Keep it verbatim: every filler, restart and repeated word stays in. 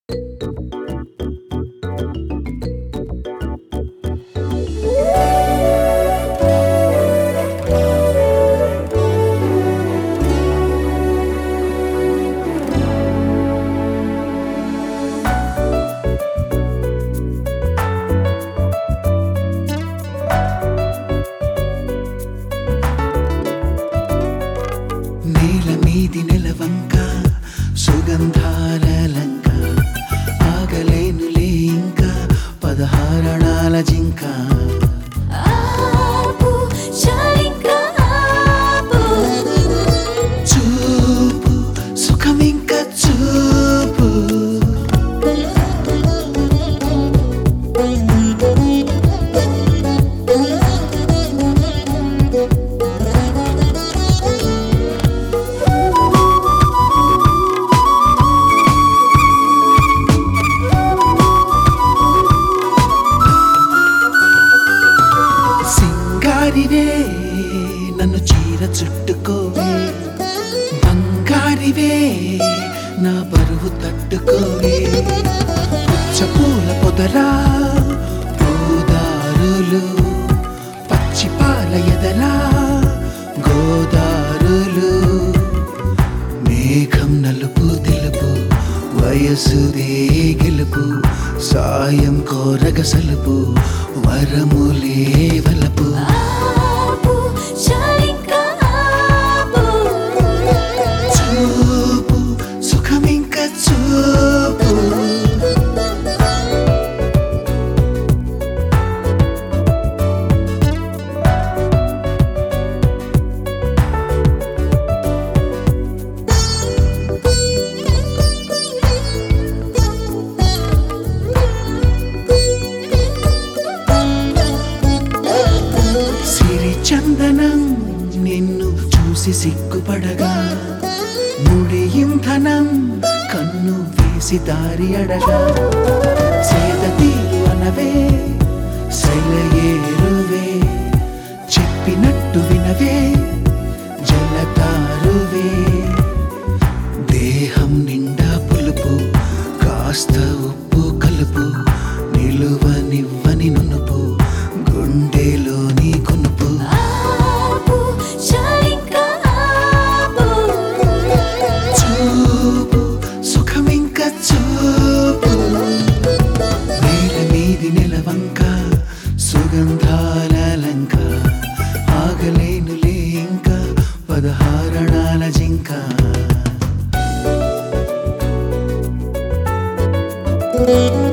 నేల మీది నెలవంక సుగంధాల లంక ఆగలేనులే ఇంకా పదహారణాల జింక ఆపు చాలింకా ఆపు చూపు సుఖమింక చూపు సింగారివే నన్ను చీర చుట్టుకోవే బంగారివే నా బరువు తట్టుకోవే పుచ్చపూల పొదలా పూదారులు పచ్చిపాల ఎదలా గోదారులు మేఘం నలుపు తెలుపు వయసుదే గెలుపు సాయం కోరగ సలుపు వరములే వలపు ఆపు చాలింకా ఆపు చూపు సుఖమింక చూపు సిరి చందనం నిన్ను చూసి సిగ్గుపడగా ముడి ఇంధనం కన్ను వేసి దారి అడగా సేద తీరు అనవే శైలయేరువే చెప్పినట్టు వినవే జలతారువే దేహం నిండా పులుపు కాస్త ఉప్పు కలుపు నిలువనివ్వని నునుపు గుండెలోని కొనుపు ఆపు చాలింకా ఆపు చూపు సుఖమింక చూపు నేల మీది నెలవంక సుగంధాల లంక ఆగలేనులే ఇంకా పదహారణాల జింక ఆపు